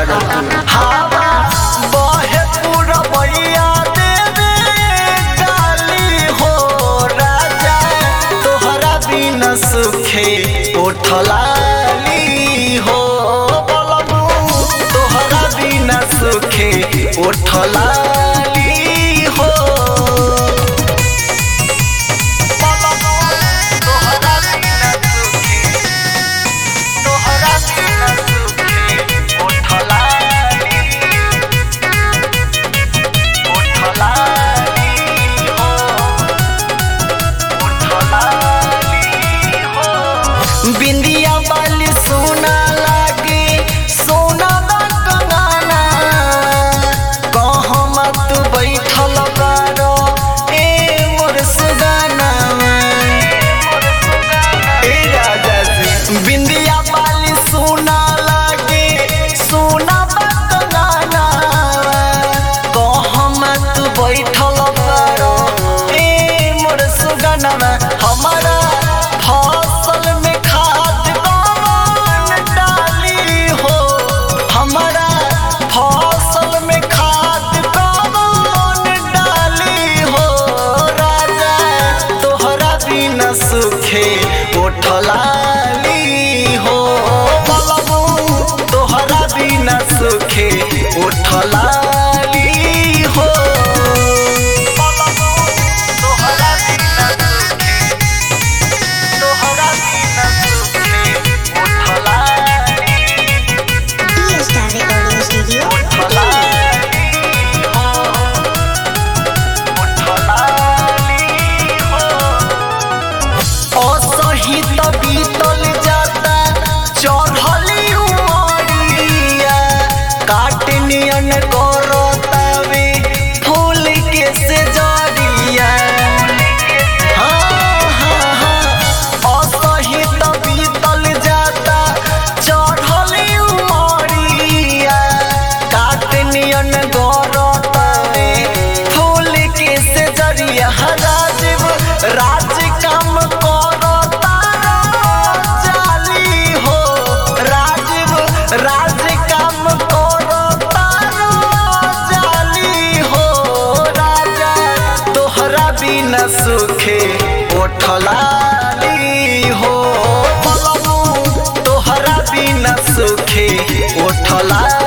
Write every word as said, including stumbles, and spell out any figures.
तारा हवा बहे पुरवैया देवे गाली हो राजा तोहरा बिना सुखे उठलाली हो बलमू तोहरा बिना सुखे उठलाली हो बिंदिया वाली सोना लागे सोना दा कंगना कहम तू बैठल बारो ए मोर सुगाना ए राजा जी बिंदिया वाली सोना लागे सोना दा कंगना कहम तू बैठल बारो ए मोर सुगाना हमारा फसल में खाद कौन डाली हो हमारा फसल में खाद कौन डाली हो राजा तोहरा बिना सुखे उठलाली हो बलमू तोहरा बिना सुखे उठलाली हो बीतल जाता चढ़ली उमरिया काटनियन करतावे फूल के से जरिया हाँ हाँ हाँ असहित बीतल जाता चढ़ली उमरिया काटनियन करतावे फूल के से जरिया राजीव राज काम राज काम करो तारो जाली हो राजा तोहरा बिना सुखे उठलाली हो बलमू तोहरा बिना सुखे उठला